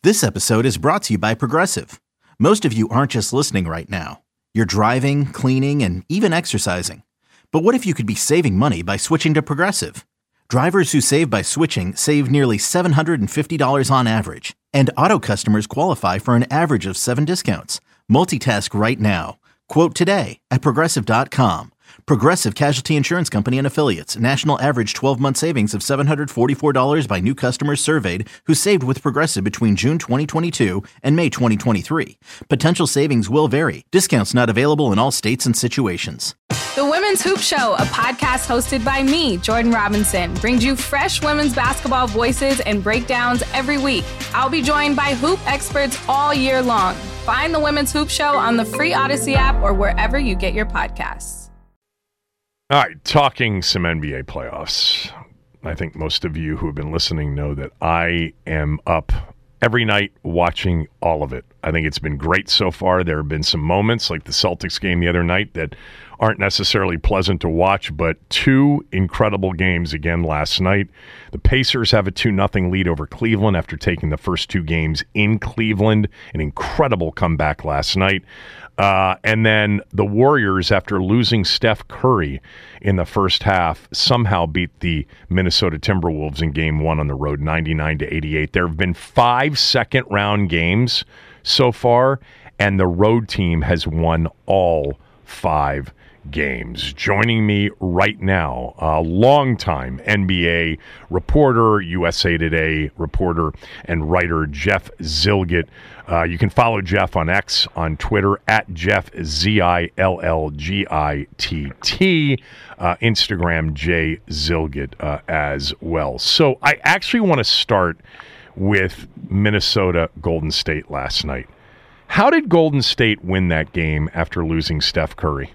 This episode is brought to you by Progressive. Most of you aren't just listening right now. You're driving, cleaning, and even exercising. But what if you could be saving money by switching to Progressive? Drivers who save by switching save nearly $750 on average. And auto customers qualify for an average of 7 discounts. Multitask right now. Quote today at Progressive.com. Progressive Casualty Insurance Company and Affiliates. National average 12-month savings of $744 by new customers surveyed who saved with Progressive between June 2022 and May 2023. Potential savings will vary. Discounts not available in all states and situations. The Women's Hoop Show, a podcast hosted by me, Jordan Robinson, brings you fresh women's basketball voices and breakdowns every week. I'll be joined by hoop experts all year long. Find the Women's Hoop Show on the free Odyssey app or wherever you get your podcasts. All right, talking some NBA playoffs. I think most of you who have been listening know that I am up every night watching all of it. I think it's been great so far. There have been some moments like the Celtics game the other night that aren't necessarily pleasant to watch, but two incredible games again last night. The Pacers have a 2-0 lead over Cleveland after taking the first two games in Cleveland. An incredible comeback last night. And then the Warriors, after losing Steph Curry in the first half, somehow beat the Minnesota Timberwolves in Game 1 on the road, 99-88. There have been 5 second-round games so far, and the road team has won all 5 games. Joining me right now, a longtime NBA reporter, USA Today reporter, and writer Jeff Zillgitt. You can follow Jeff on X, on Twitter, at Jeff, Zillgitt, Instagram, J Zillgitt as well. So I actually want to start with Minnesota Golden State last night. How did Golden State win that game after losing Steph Curry?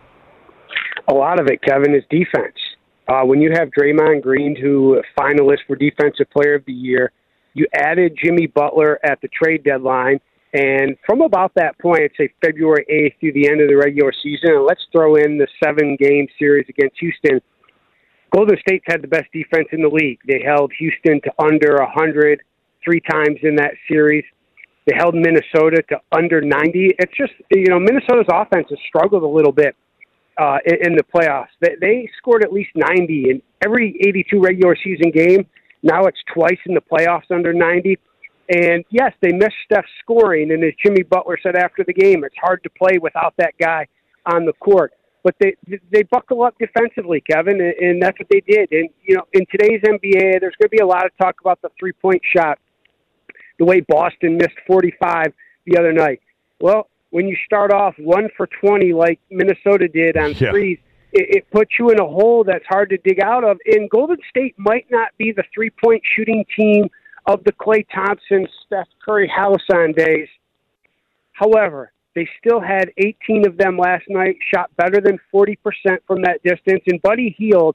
A lot of it, Kevin, is defense. When you have Draymond Green, who is finalist for Defensive Player of the Year, you added Jimmy Butler at the trade deadline, and from about that point, I'd say February 8th through the end of the regular season, and let's throw in the 7-game series against Houston, Golden State's had the best defense in the league. They held Houston to under 100 3 times in that series. They held Minnesota to under 90. It's just, Minnesota's offense has struggled a little bit in the playoffs. They scored at least 90 in every 82 regular season game. Now it's twice in the playoffs under 90. And, yes, they missed Steph's scoring. And as Jimmy Butler said after the game, it's hard to play without that guy on the court. But they buckle up defensively, Kevin, and that's what they did. And, in today's NBA, there's going to be a lot of talk about the three-point shot, the way Boston missed 45 the other night. Well, when you start off 1 for 20 like Minnesota did on threes, it puts you in a hole that's hard to dig out of. And Golden State might not be the three-point shooting team of the Klay Thompson, Steph Curry house on days. However, they still had 18 of them last night, shot better than 40% from that distance. And Buddy Hield,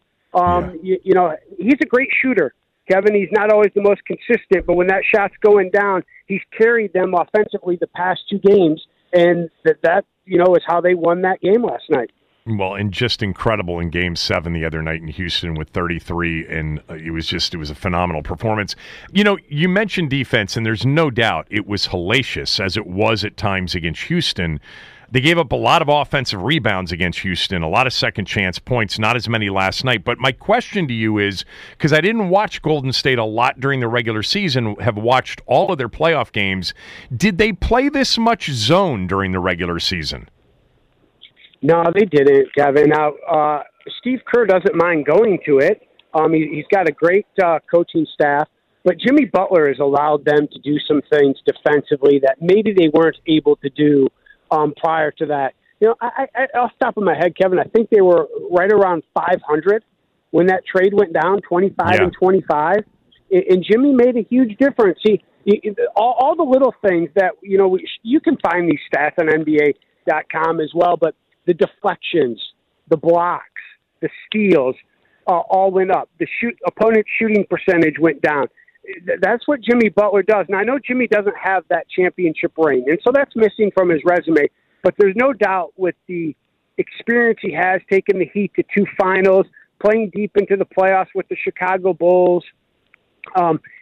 he's a great shooter. Kevin, he's not always the most consistent, but when that shot's going down, he's carried them offensively the past 2 games. And that is how they won that game last night. Well, and just incredible in Game 7 the other night in Houston with 33, and it was a phenomenal performance. You mentioned defense, and there's no doubt it was hellacious, as it was at times against Houston. They gave up a lot of offensive rebounds against Houston, a lot of second-chance points, not as many last night. But my question to you is, because I didn't watch Golden State a lot during the regular season, have watched all of their playoff games, did they play this much zone during the regular season? No, they didn't, Kevin. Now, Steve Kerr doesn't mind going to it. He's got a great coaching staff, but Jimmy Butler has allowed them to do some things defensively that maybe they weren't able to do prior to that. Off the top of my head, Kevin, I think they were right around 500 when that trade went down, 25 and 25. And Jimmy made a huge difference. All the little things that, you can find these stats on NBA.com as well, but the deflections, the blocks, the steals all went up. The opponent shooting percentage went down. That's what Jimmy Butler does. And I know Jimmy doesn't have that championship ring, and so that's missing from his resume. But there's no doubt with the experience he has, taking the Heat to 2 finals, playing deep into the playoffs with the Chicago Bulls,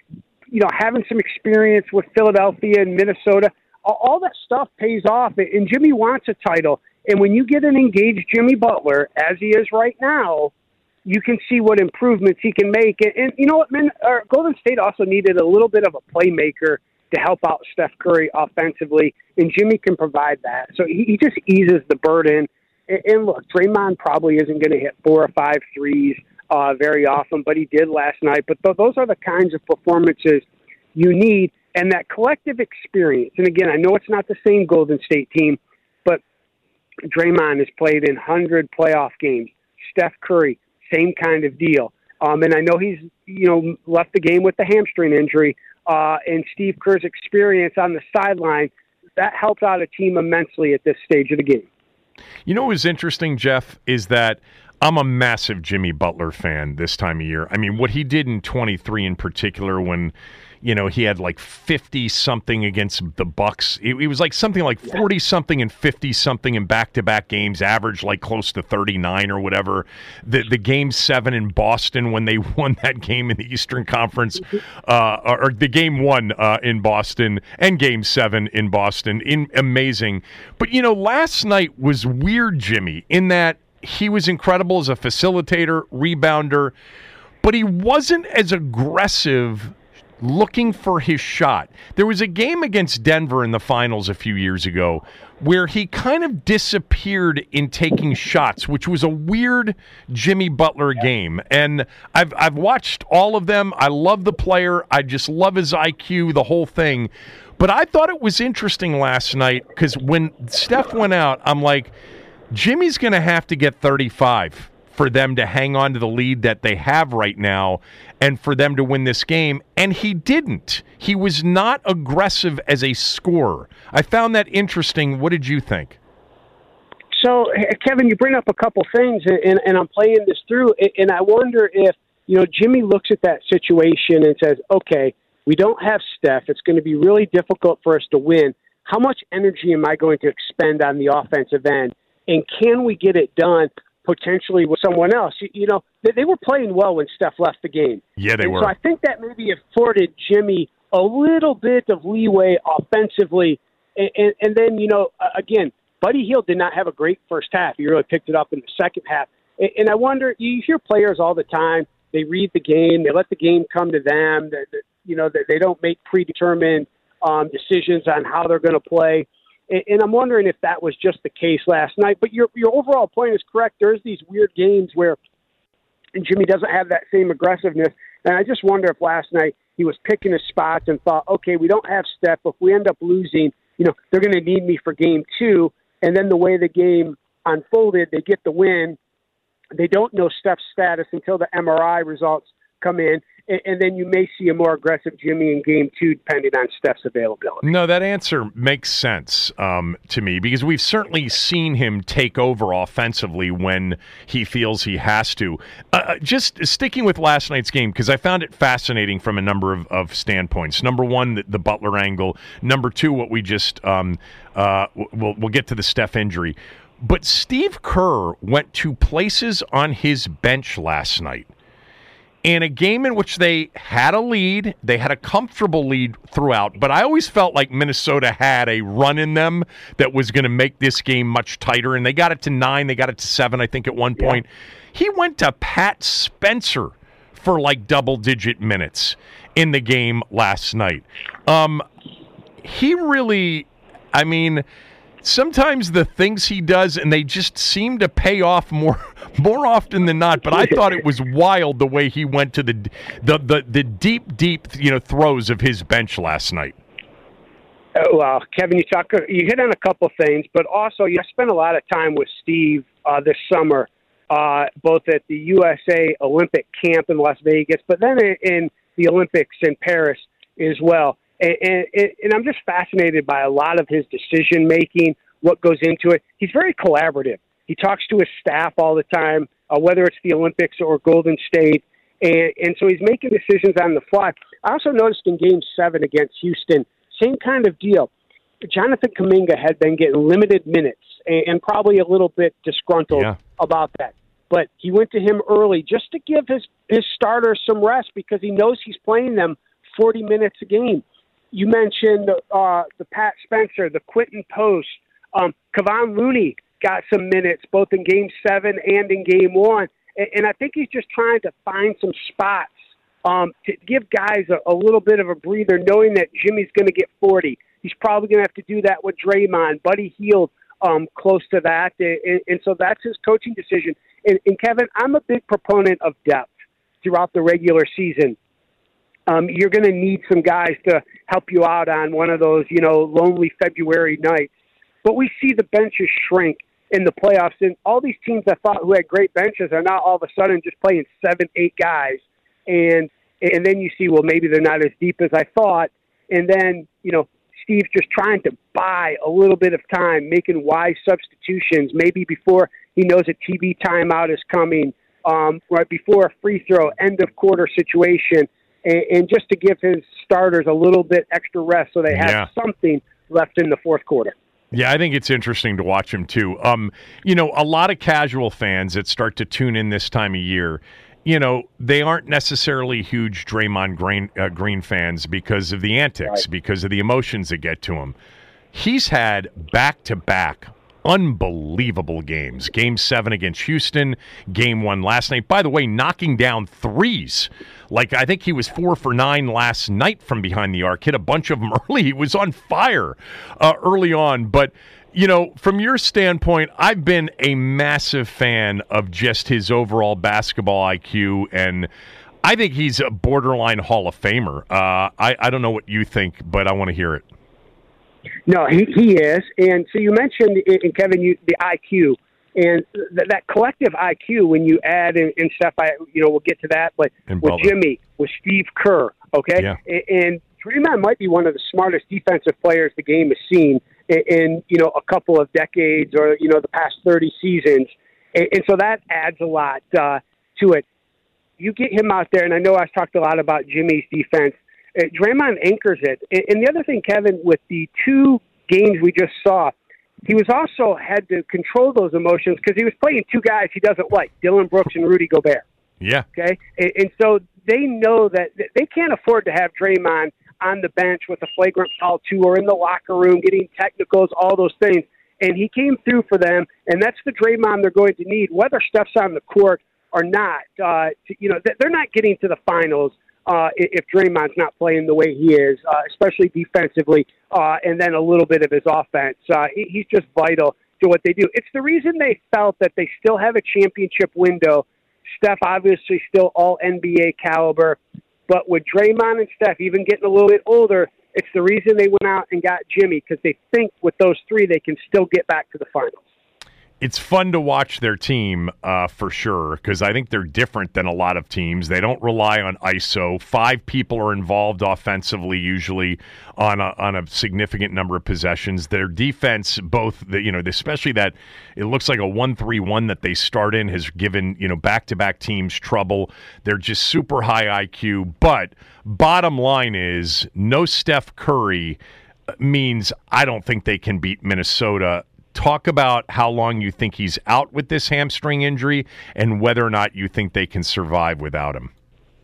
having some experience with Philadelphia and Minnesota, all that stuff pays off. And Jimmy wants a title. And when you get an engaged Jimmy Butler, as he is right now, you can see what improvements he can make. And you know what, Golden State also needed a little bit of a playmaker to help out Steph Curry offensively, and Jimmy can provide that. So he just eases the burden. And look, Draymond probably isn't going to hit 4 or 5 threes very often, but he did last night. But those are the kinds of performances you need, and that collective experience. And again, I know it's not the same Golden State team, but Draymond has played in 100 playoff games. Steph Curry, same kind of deal. And I know he's, left the game with the hamstring injury, and Steve Kerr's experience on the sideline, that helps out a team immensely at this stage of the game. You know what was interesting, Jeff, is that I'm a massive Jimmy Butler fan this time of year. I mean, what he did in 23 in particular when, he had like 50-something against the Bucks. It was like something like 40-something and 50-something in back-to-back games, average like close to 39 or whatever. The Game 7 in Boston when they won that game in the Eastern Conference, or the Game 1 in Boston and Game 7 in Boston. Amazing. But, last night was weird, Jimmy, in that he was incredible as a facilitator, rebounder, but he wasn't as aggressive looking for his shot. There was a game against Denver in the finals a few years ago where he kind of disappeared in taking shots, which was a weird Jimmy Butler game. And I've watched all of them. I love the player. I just love his IQ, the whole thing. But I thought it was interesting last night because when Steph went out, I'm like, Jimmy's going to have to get 35 for them to hang on to the lead that they have right now and for them to win this game. And he didn't. He was not aggressive as a scorer. I found that interesting. What did you think? So, Kevin, you bring up a couple things, and I'm playing this through, and I wonder if, Jimmy looks at that situation and says, okay, we don't have Steph. It's going to be really difficult for us to win. How much energy am I going to expend on the offensive end? And can we get it done potentially with someone else? They were playing well when Steph left the game. Yeah, they were. So I think that maybe afforded Jimmy a little bit of leeway offensively. And then, again, Buddy Hield did not have a great first half. He really picked it up in the second half. And I wonder, you hear players all the time, they read the game, they let the game come to them, they don't make predetermined decisions on how they're going to play. And I'm wondering if that was just the case last night. But your overall point is correct. There's these weird games where Jimmy doesn't have that same aggressiveness. And I just wonder if last night he was picking his spots and thought, okay, we don't have Steph. If we end up losing, they're going to need me for game 2. And then the way the game unfolded, they get the win. They don't know Steph's status until the MRI results come in. And then you may see a more aggressive Jimmy in game 2, depending on Steph's availability. No, that answer makes sense to me because we've certainly seen him take over offensively when he feels he has to. Just sticking with last night's game, because I found it fascinating from a number of standpoints. Number one, the Butler angle. Number two, what we just we'll get to the Steph injury. But Steve Kerr went to places on his bench last night. In a game in which they had a lead, they had a comfortable lead throughout, but I always felt like Minnesota had a run in them that was going to make this game much tighter, and they got it to 9, they got it to 7, I think, at one point. He went to Pat Spencer for like double-digit minutes in the game last night. He really, sometimes the things he does, and they just seem to pay off more often than not. But I thought it was wild the way he went to the deep throws of his bench last night. Well, Kevin, you hit on a couple things, but also you spent a lot of time with Steve this summer, both at the USA Olympic camp in Las Vegas, but then in the Olympics in Paris as well. And I'm just fascinated by a lot of his decision-making, what goes into it. He's very collaborative. He talks to his staff all the time, whether it's the Olympics or Golden State. And so he's making decisions on the fly. I also noticed in Game 7 against Houston, same kind of deal. Jonathan Kuminga had been getting limited minutes and probably a little bit disgruntled about that. But he went to him early just to give his starters some rest because he knows he's playing them 40 minutes a game. You mentioned the Pat Spencer, the Quentin Post. Kevon Looney got some minutes both in Game 7 and in Game 1. And I think he's just trying to find some spots to give guys a little bit of a breather, knowing that Jimmy's going to get 40. He's probably going to have to do that with Draymond. Buddy Hield close to that. And so that's his coaching decision. And Kevin, I'm a big proponent of depth throughout the regular season. You're going to need some guys to help you out on one of those, lonely February nights. But we see the benches shrink in the playoffs, and all these teams I thought who had great benches are now all of a sudden just playing 7-8 guys. And then you see, well, maybe they're not as deep as I thought. And then, Steve's just trying to buy a little bit of time, making wise substitutions, maybe before he knows a TV timeout is coming, right before a free throw, end of quarter situation, and just to give his starters a little bit extra rest so they have something left in the fourth quarter. Yeah, I think it's interesting to watch him, too. A lot of casual fans that start to tune in this time of year, they aren't necessarily huge Draymond Green fans because of the antics, because of the emotions that get to him. He's had back-to-back unbelievable games. Game 7 against Houston, Game 1 last night. By the way, knocking down threes. Like, I think he was 4 for 9 last night from behind the arc. Hit a bunch of them early. He was on fire early on. But, from your standpoint, I've been a massive fan of just his overall basketball IQ, and I think he's a borderline Hall of Famer. I don't know what you think, but I want to hear it. No, he is. And so you mentioned, and Kevin, the IQ. And that collective IQ, when you add in Steph, we'll get to that, but with Jimmy, with Steve Kerr, okay? Yeah. And Draymond might be one of the smartest defensive players the game has seen in a couple of decades or, the past 30 seasons. And so that adds a lot to it. You get him out there, and I know I've talked a lot about Jimmy's defense. Draymond anchors it. And the other thing, Kevin, with the 2 games we just saw, he was also had to control those emotions because he was playing 2 guys he doesn't like, Dillon Brooks and Rudy Gobert. Yeah. Okay? And so they know that they can't afford to have Draymond on the bench with a flagrant foul 2 or in the locker room getting technicals, all those things. And he came through for them, and that's the Draymond they're going to need, whether Steph's on the court or not. They're not getting to the finals if Draymond's not playing the way he is, especially defensively, and then a little bit of his offense. He's just vital to what they do. It's the reason they felt that they still have a championship window. Steph obviously still all NBA caliber, but with Draymond and Steph even getting a little bit older, it's the reason they went out and got Jimmy, because they think with those 3 they can still get back to the finals. It's fun to watch their team for sure, because I think they're different than a lot of teams. They don't rely on ISO. 5 people are involved offensively, usually on a significant number of possessions. Their defense, especially that it looks like a 1-3-1 that they start in, has given back-to-back teams trouble. They're just super high IQ. But bottom line is, no Steph Curry means I don't think they can beat Minnesota. Talk about how long you think he's out with this hamstring injury and whether or not you think they can survive without him.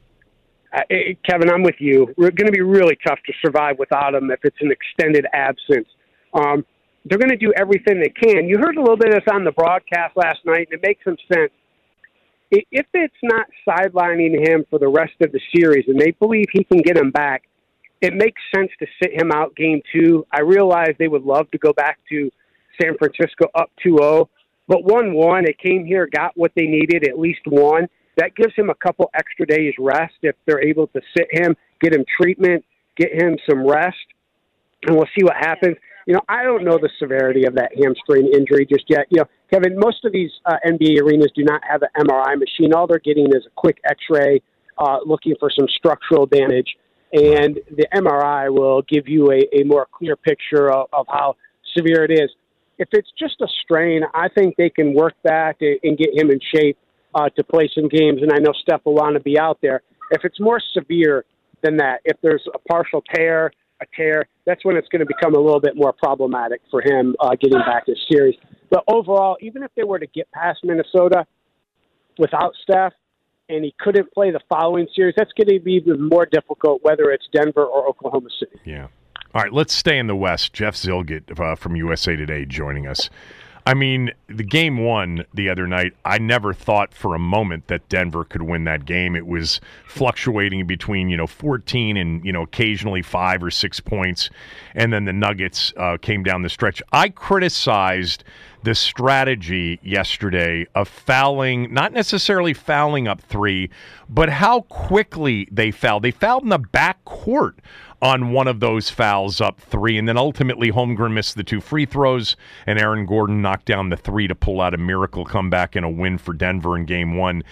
Kevin, I'm with you. We're going to be really tough to survive without him if it's an extended absence. They're going to do everything they can. You heard a little bit of this on the broadcast last night, and it makes some sense. If it's not sidelining him for the rest of the series and they believe he can get him back, it makes sense to sit him out Game 2. I realize they would love to go back to San Francisco up 2-0, but 1-1, it came here, got what they needed, at least one. That gives him a couple extra days rest if they're able to sit him, get him treatment, get him some rest, and we'll see what happens. I don't know the severity of that hamstring injury just yet. Kevin, most of these NBA arenas do not have an MRI machine. All they're getting is a quick X-ray looking for some structural damage, and the MRI will give you a more clear picture of how severe it is. If it's just a strain, I think they can work that and get him in shape to play some games, and I know Steph will want to be out there. If it's more severe than that, if there's a partial tear, that's when it's going to become a little bit more problematic for him getting back this series. But overall, even if they were to get past Minnesota without Steph, and he couldn't play the following series, that's going to be even more difficult, whether it's Denver or Oklahoma City. Yeah. All right, let's stay in the West. Jeff Zillgitt from USA Today joining us. I mean, the game one the other night, I never thought for a moment that Denver could win that game. It was fluctuating between, 14 and, occasionally 5 or 6 points. And then the Nuggets came down the stretch. I criticized the strategy yesterday of fouling, not necessarily fouling up 3, but how quickly they fouled. They fouled in the back court on one of those fouls up 3, and then ultimately Holmgren missed the 2 free throws, and Aaron Gordon knocked down the 3 to pull out a miracle comeback and a win for Denver in game 1.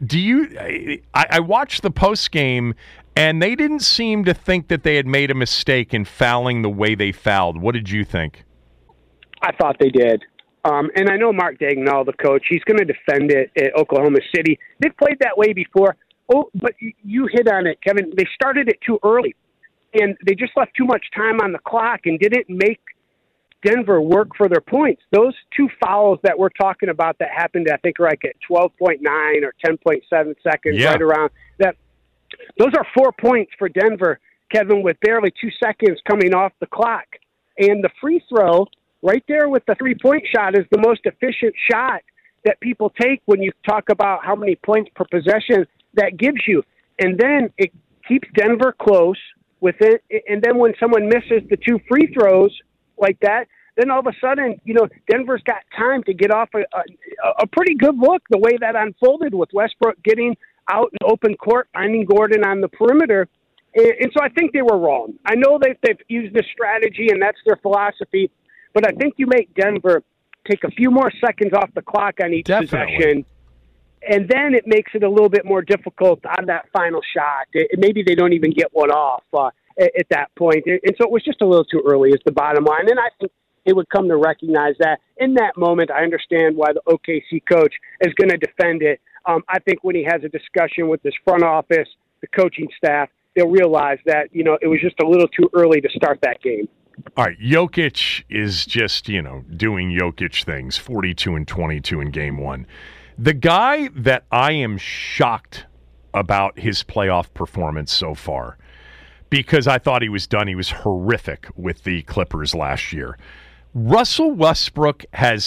I watched the post game, and they didn't seem to think that they had made a mistake in fouling the way they fouled. What did you think? I thought they did. And I know Mark Daigneault, the coach, he's going to defend it at Oklahoma City. They've played that way before. Oh, but you hit on it, Kevin. They started it too early, and they just left too much time on the clock and didn't make Denver work for their points. Those 2 fouls that we're talking about that happened, I think, like at 12.9 or 10.7 seconds, right around that. Those are 4 points for Denver, Kevin, with barely 2 seconds coming off the clock. And the free throw right there with the 3-point shot is the most efficient shot that people take when you talk about how many points per possession that gives you. And then it keeps Denver close with it. And then when someone misses the 2 free throws like that, then all of a sudden, Denver's got time to get off a pretty good look the way that unfolded with Westbrook getting out in open court, finding Gordon on the perimeter. And so I think they were wrong. I know they've used this strategy and that's their philosophy, but I think you make Denver take a few more seconds off the clock on each possession, and then it makes it a little bit more difficult on that final shot. Maybe they don't even get one off at that point. And so it was just a little too early is the bottom line. And I think they would come to recognize that. In that moment, I understand why the OKC coach is going to defend it. I think when he has a discussion with his front office, the coaching staff, they'll realize that, it was just a little too early to start that game. All right, Jokic is just, doing Jokic things, 42 and 22 in game 1. The guy that I am shocked about his playoff performance so far, because I thought he was done. He was horrific with the Clippers last year. Russell Westbrook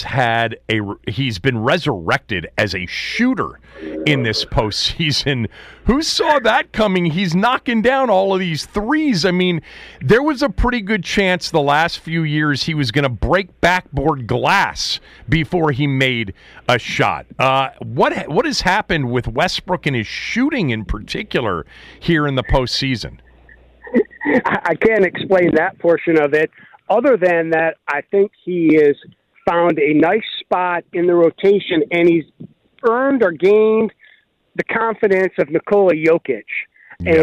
he's been resurrected as a shooter in this postseason. Who saw that coming? He's knocking down all of these threes. I mean, there was a pretty good chance the last few years he was going to break backboard glass before he made a shot. What has happened with Westbrook and his shooting in particular here in the postseason? I can't explain that portion of it. Other than that, I think he has found a nice spot in the rotation, and he's earned or gained the confidence of Nikola Jokic. Yeah.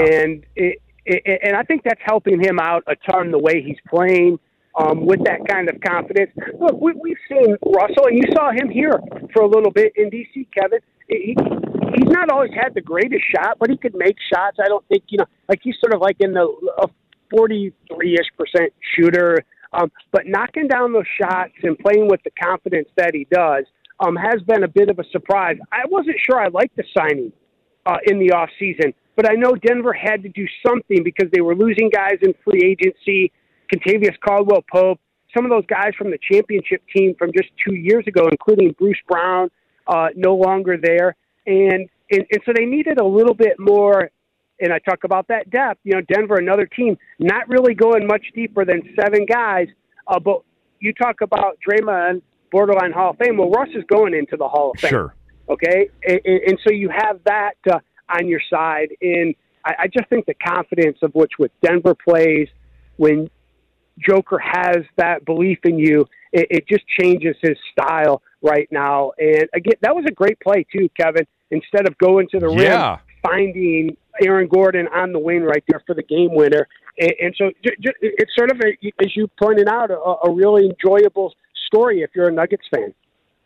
And I think that's helping him out a ton the way he's playing with that kind of confidence. Look, we've seen Russell, and you saw him here for a little bit in D.C., Kevin. He's not always had the greatest shot, but he could make shots. I don't think, he's sort of like in the 43-ish% shooter. But knocking down those shots and playing with the confidence that he does has been a bit of a surprise. I wasn't sure I liked the signing in the offseason, but I know Denver had to do something because they were losing guys in free agency, Kentavious Caldwell-Pope, some of those guys from the championship team from just 2 years ago, including Bruce Brown, no longer there. And so they needed a little bit more. And I talk about that depth. Denver, another team, not really going much deeper than 7 guys. But you talk about Draymond, borderline Hall of Fame. Well, Russ is going into the Hall of Fame. Sure. Okay? And so you have that on your side. And I just think the confidence of which with Denver plays, when Joker has that belief in you, it just changes his style right now. And, again, that was a great play, too, Kevin. Instead of going to the rim, finding Aaron Gordon on the wing right there for the game winner. And so it's sort of, as you pointed out, a really enjoyable story if you're a Nuggets fan.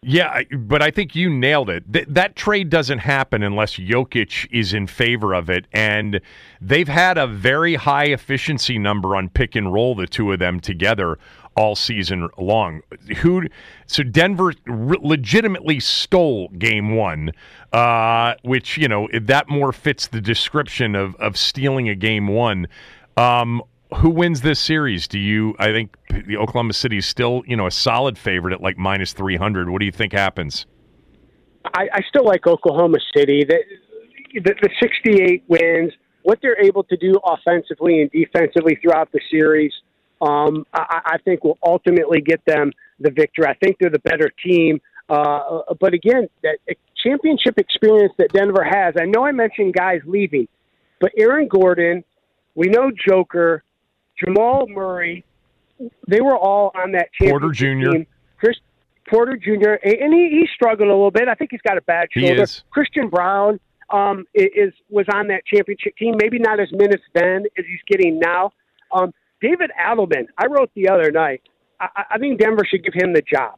Yeah, but I think you nailed it. That trade doesn't happen unless Jokic is in favor of it, and they've had a very high efficiency number on pick and roll, the two of them together, all season long. So Denver legitimately stole Game 1, which, that more fits the description of stealing a Game 1. Who wins this series? I think the Oklahoma City is still, a solid favorite at like minus 300. What do you think happens? I still like Oklahoma City. The 68 wins, what they're able to do offensively and defensively throughout the series, I think will ultimately get them the victory. I think they're the better team. But again, that championship experience that Denver has, I know I mentioned guys leaving, but Aaron Gordon, we know Joker, Jamal Murray, they were all on that championship team. Chris Porter Jr., and he struggled a little bit. I think he's got a bad shoulder. He is. Christian Brown was on that championship team, maybe not as minutes then as he's getting now. David Adelman, I wrote the other night, I think Denver should give him the job.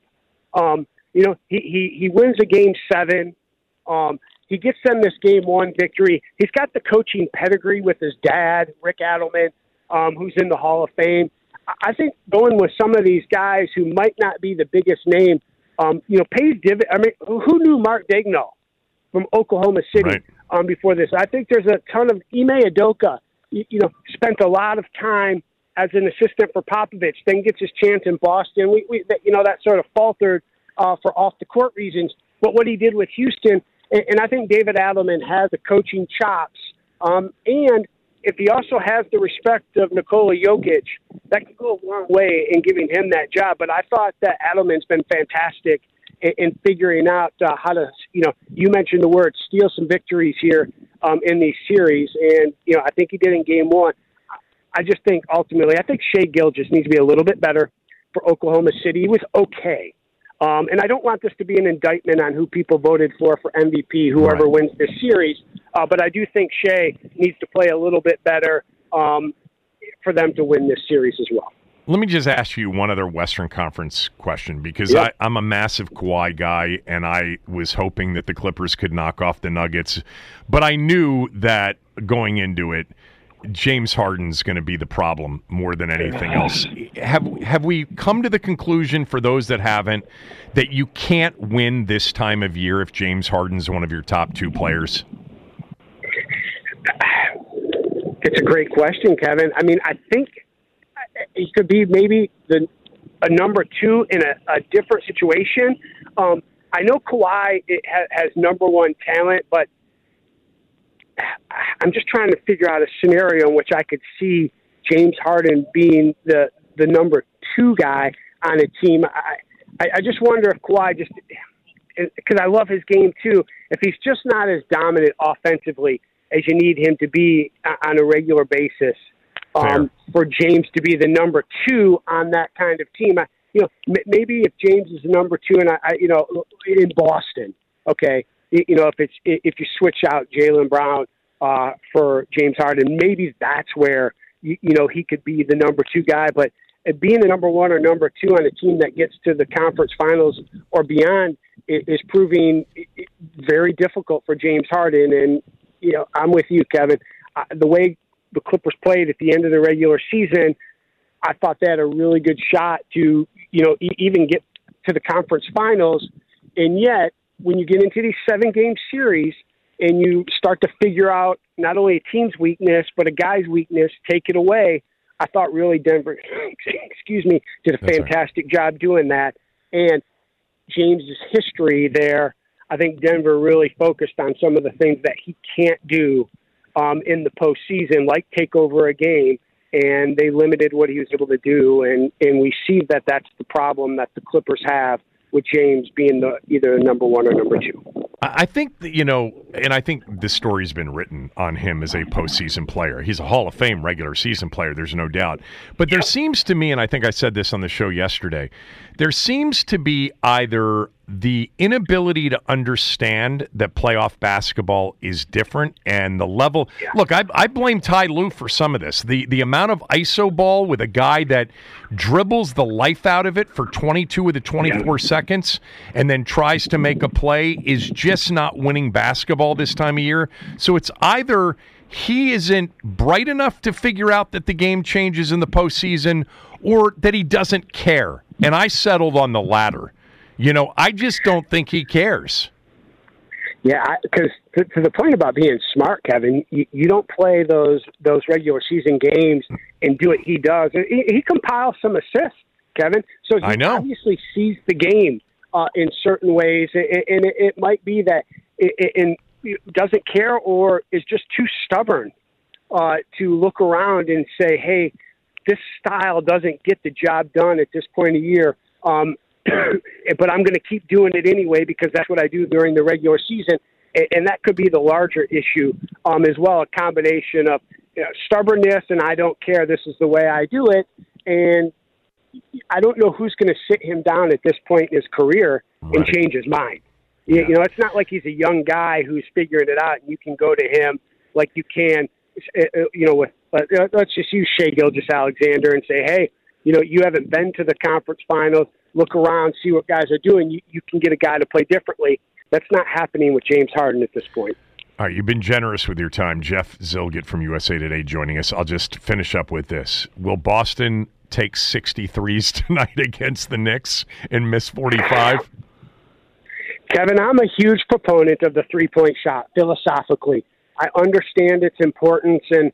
He wins a Game 7. He gets them this Game 1 victory. He's got the coaching pedigree with his dad, Rick Adelman, who's in the Hall of Fame. I think going with some of these guys who might not be the biggest name, pays dividends. I mean, who knew Mark Daigneault from Oklahoma City before this? I think there's a ton of Ime Udoka, spent a lot of time as an assistant for Popovich, then gets his chance in Boston. That sort of faltered for off-the-court reasons. But what he did with Houston, and I think David Adelman has the coaching chops. And if he also has the respect of Nikola Jokic, that could go a long way in giving him that job. But I thought that Adelman's been fantastic in figuring out how to, you mentioned the word, steal some victories here in these series. And, I think he did in Game 1. I just think ultimately, I think Shai Gilgeous needs to be a little bit better for Oklahoma City. He was okay. And I don't want this to be an indictment on who people voted for MVP, whoever wins this series. But I do think Shai needs to play a little bit better for them to win this series as well. Let me just ask you one other Western Conference question, because I'm a massive Kawhi guy, and I was hoping that the Clippers could knock off the Nuggets. But I knew that going into it, James Harden's going to be the problem more than anything else. Have we come to the conclusion, for those that haven't, that you can't win this time of year if James Harden's one of your top 2 players? It's a great question, Kevin. I mean, I think he could be maybe a number 2 in a different situation. I know Kawhi has number 1 talent, but I'm just trying to figure out a scenario in which I could see James Harden being the number 2 guy on a team. I just wonder if Kawhi because I love his game too, if he's just not as dominant offensively as you need him to be on a regular basis, for James to be the number 2 on that kind of team. Maybe if James is the number 2 and in Boston, okay. If you switch out Jaylen Brown for James Harden, maybe that's where he could be the number 2 guy. But being the number 1 or number 2 on a team that gets to the conference finals or beyond is proving very difficult for James Harden. And I'm with you, Kevin. The way the Clippers played at the end of the regular season, I thought they had a really good shot to even get to the conference finals, and yet, when you get into these 7-game series and you start to figure out not only a team's weakness, but a guy's weakness, take it away, I thought really Denver, did a fantastic job doing that. And James's history there, I think Denver really focused on some of the things that he can't do in the postseason, like take over a game, and they limited what he was able to do. And we see that that's the problem that the Clippers have, with James being either number 1 or number 2. I think, and I think this story's been written on him as a postseason player. He's a Hall of Fame regular season player, there's no doubt. But there seems to me, and I think I said this on the show yesterday, there seems to be either the inability to understand that playoff basketball is different and the level. Yeah. Look, I blame Ty Lue for some of this. The amount of iso ball with a guy that dribbles the life out of it for 22 of the 24 seconds and then tries to make a play is just not winning basketball this time of year. So it's either he isn't bright enough to figure out that the game changes in the postseason or that he doesn't care. And I settled on the latter. I just don't think he cares. Yeah, because to the point about being smart, Kevin, you don't play those regular season games and do what he does. He compiles some assists, Kevin, so he obviously sees the game in certain ways, and it might be that it doesn't care or is just too stubborn to look around and say, hey, this style doesn't get the job done at this point of year. But I'm going to keep doing it anyway because that's what I do during the regular season. And that could be the larger issue as well, a combination of stubbornness and I don't care, this is the way I do it. And I don't know who's going to sit him down at this point in his career and change his mind. Yeah. It's not like he's a young guy who's figuring it out and you can go to him like you can, let's just use Shai Gilgeous-Alexander and say, hey, you haven't been to the conference finals. Look around, see what guys are doing. You can get a guy to play differently. That's not happening with James Harden at this point. All right, you've been generous with your time. Jeff Zillgitt from USA Today joining us. I'll just finish up with this. Will Boston take 63s tonight against the Knicks and miss 45? Kevin, I'm a huge proponent of the three-point shot, philosophically. I understand its importance, and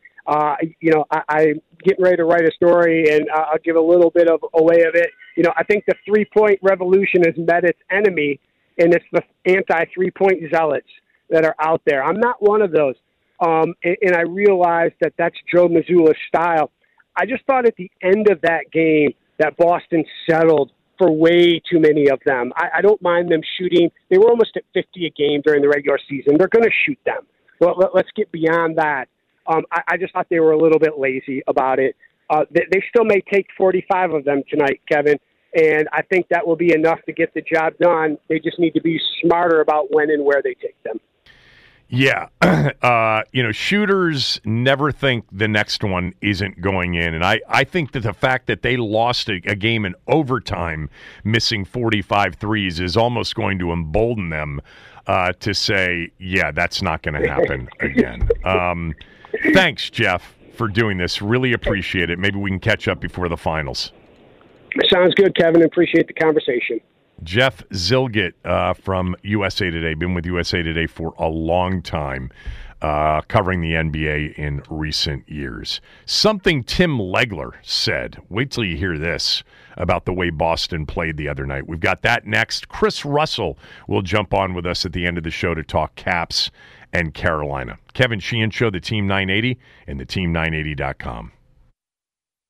I'm getting ready to write a story, and I'll give a little bit of away of it. I think the three-point revolution has met its enemy, and it's the anti-three-point zealots that are out there. I'm not one of those, and I realize that that's Joe Mazzulla's style. I just thought at the end of that game that Boston settled for way too many of them. I don't mind them shooting. They were almost at 50 a game during the regular season. They're going to shoot them. Well, let's get beyond that. I just thought they were a little bit lazy about it. They still may take 45 of them tonight, Kevin, and I think that will be enough to get the job done. They just need to be smarter about when and where they take them. Yeah. Shooters never think the next one isn't going in. And I think that the fact that they lost a game in overtime, missing 45 threes, is almost going to embolden them to say, yeah, that's not going to happen again. Thanks, Jeff, for doing this. Really appreciate it. Maybe we can catch up before the finals. Sounds good, Kevin. Appreciate the conversation. Jeff Zillgitt from USA Today, been with USA Today for a long time, covering the NBA in recent years. Something Tim Legler said, wait till you hear this, about the way Boston played the other night. We've got that next. Chris Russell will jump on with us at the end of the show to talk Caps and Carolina. Kevin Sheehan Show, the Team 980, and the Team980.com.